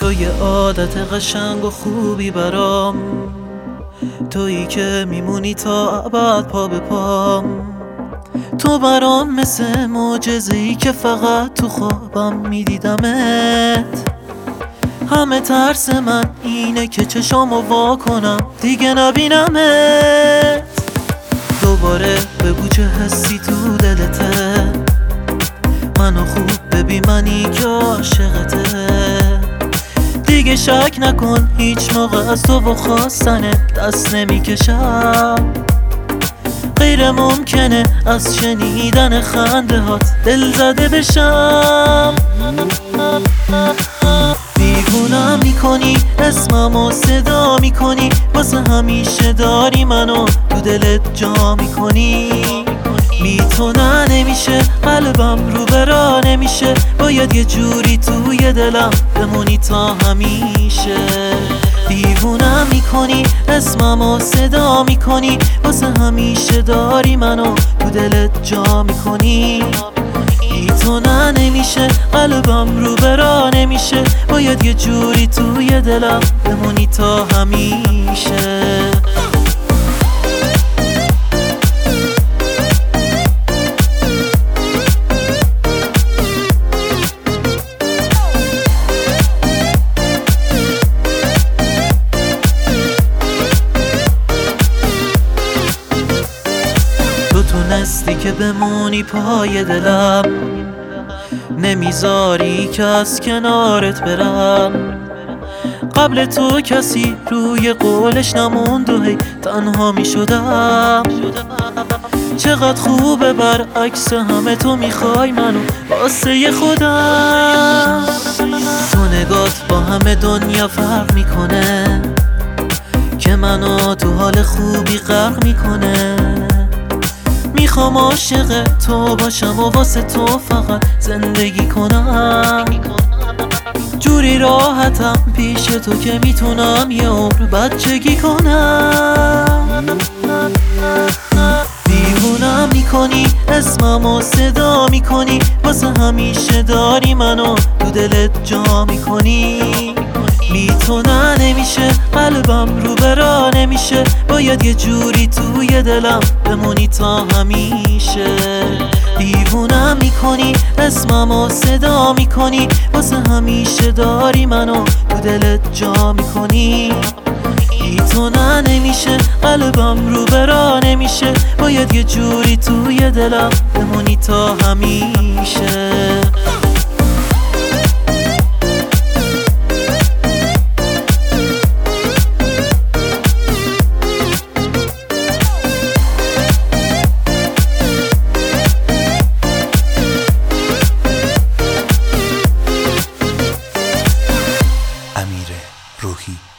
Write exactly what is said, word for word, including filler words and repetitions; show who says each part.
Speaker 1: تو یه عادت قشنگ و خوبی برام، تویی که میمونی تا ابد پا به پام. تو برام مثل معجزه‌ای که فقط تو خوابم میدیدمت. همه ترس من اینه که چشامو وا کنم دیگه نبینمت. دوباره بگو چه حسی تو دلته، منو خوب ببین منی که عاشقته. دیگه شک نکن هیچ موقع از تو و خواستنه دست نمیکشم. غیر ممکنه از شنیدن خنده هات دل زده بشم. دیوونم میکنی، اسممو صدا میکنی، واسه همیشه داری منو تو دلت جا میکنی. بی تو نه نمیشه، قلبم رو برا نمیشه، باید یه جوری توی دلم بمونی تا همیشه. دیوونم میکنی، اسممو صدا میکنی، واسه همیشه داری منو تو دلت جا میکنی. بی تو نه نمیشه، قلبم رو برا نمیشه، باید یه جوری توی دلم بمونی تا همیشه. تو تونستی که بمونی پای دلم، نمیذاری که از کنارت برم. قبل تو کسی روی قولش نموند و هی تنها میشدم. چقدر خوبه برعکس همه تو میخوای منو واسه خودم. تو نگات با همه دنیا فرق میکنه، که منو تو حال خوبی غرق میکنه. میخوام عاشق تو باشم و واسه تو فقط زندگی کنم. جوری راحتم پیش تو که میتونم یه عمر بچگی کنم. دیوونم میکنی، اسممو صدا میکنی، واسه همیشه داری منو تو دلت جا میکنی. بی تو نه نمیشه، قلبم رو برا نمیشه، باید یه جوری توی دلم بمونی تا همیشه. دیوونم میکنی، اسممو صدا میکنی، واسه همیشه داری منو تو دلت جا میکنی. بی تو نه نمیشه، قلبم رو برا نمیشه، باید یه جوری توی دلم بمونی تا همیشه.
Speaker 2: امیر روحی.